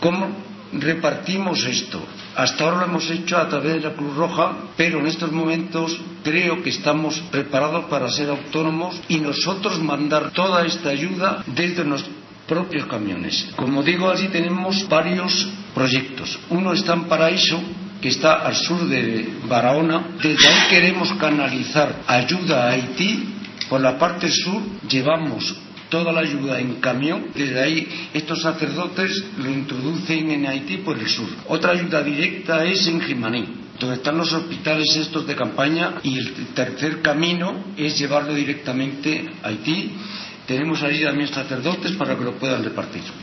¿Cómo repartimos esto? Hasta ahora lo hemos hecho a través de la Cruz Roja, pero en estos momentos creo que estamos preparados para ser autónomos y nosotros mandar toda esta ayuda desde nuestros propios camiones. Como digo, allí tenemos varios proyectos. Uno está en Paraíso, que está al sur de Barahona. Desde ahí queremos canalizar ayuda a Haití. Por la parte sur llevamos toda la ayuda en camión. Desde ahí estos sacerdotes lo introducen en Haití por el sur. Otra ayuda directa es en Jimaní, donde están los hospitales estos de campaña, y el tercer camino es llevarlo directamente a Haití. Tenemos allí también sacerdotes para que lo puedan repartir.